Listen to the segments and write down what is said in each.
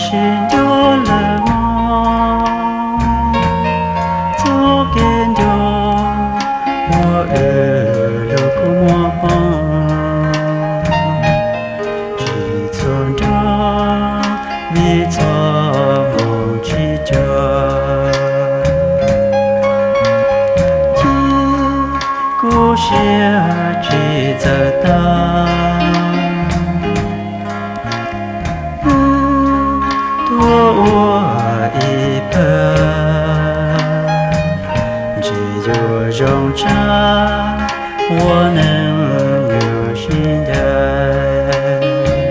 心就了我，走跟着我路过我帮，去村庄为做梦去着，故事只走到。我一半，只有容着我能有心的，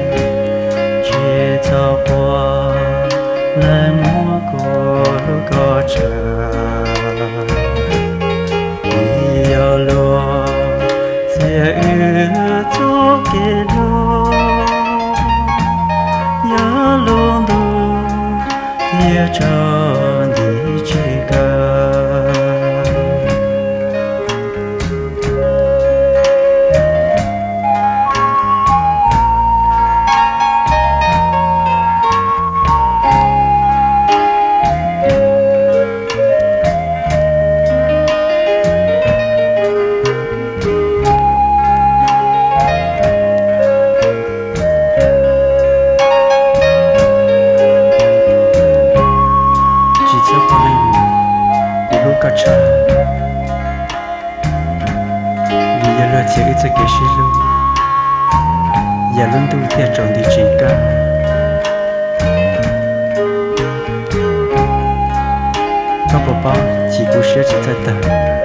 去走过冷漠过过着，你要落在雨走给路，要路途。也找你这个，你要了解一次给谁路，也轮到别找你这个。các宝宝chỉ cố sẽ chỉ在等，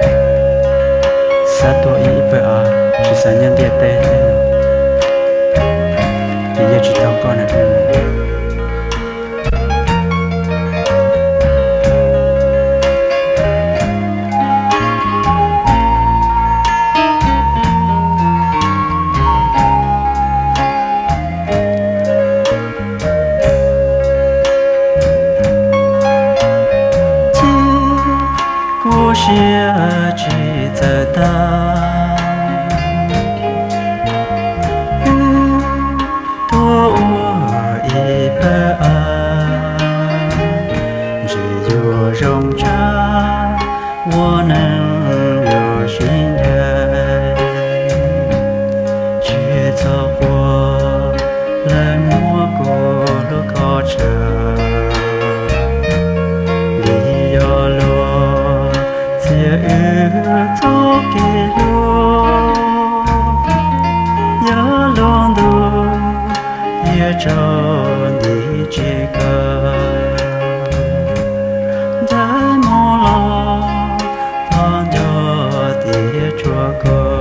三多一百二是三年的代，你也知道过了的。故事只在等，多我一半，只有容着我能有心的，去走过冷漠过路过程。走给路，要路途也找你这个，在梦了，朋友的这个。